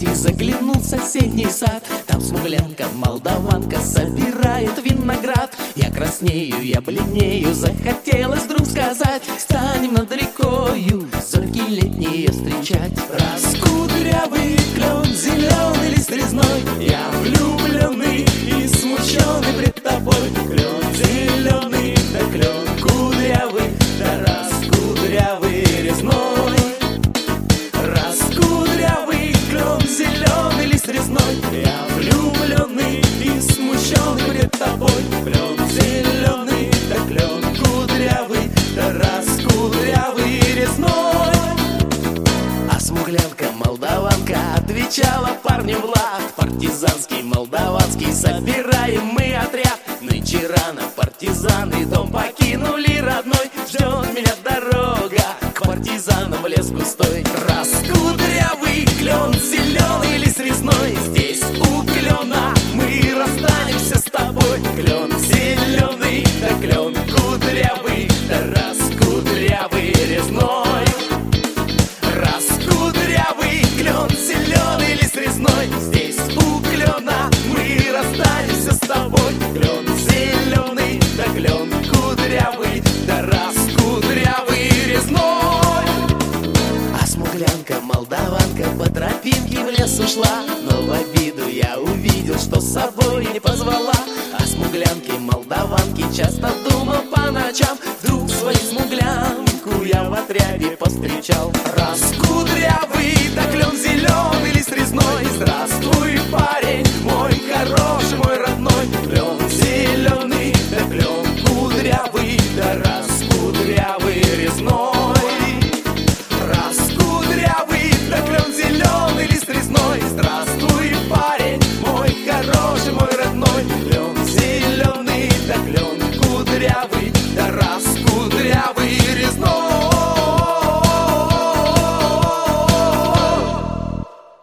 И заглянул в соседний сад. Там смуглянка, молдаванка собирает виноград. Я краснею, я бледнею, захотелось вдруг сказать: станем над рекою зорьки летние встречать. Раскудрявый клен, зеленый лист резной, я влюбленный и смущенный пред тобой. Клен зеленый, да клен кудрявый, да раскудрявый резной. Раскудрявый клен, зеленый лист резной, я влюбленный и смущенный пред тобой. Клен зеленый, да клен кудрявый, да раскудрявый резной. А смуглянка, молдаванка отвечала парню в лад: партизанский, молдаванский, собираем мы отряд. Нынче рано партизаны дом покинули родной. Ждет меня дорога к партизанам в лес густой. Раскудрявый клен, зеленый лист резной, здесь у клена мы расстанемся с тобой. Клен зеленый, да клен кудрявый, да раскудрявый резной. Раскудрявый клен, зеленый лист резной, здесь у клена мы расстанемся с тобой. Клен зеленый, да клен кудрявый, да раскудрявый резной. А смуглянка, молдаванка по тропинке в лес ушла, но в обиду я увидел, что с собой не позвала. А смуглянки, молдаванки часто думал по ночам, вдруг свою смуглянку я в отряде повстречал. Раскудрявый, да клен зеленый,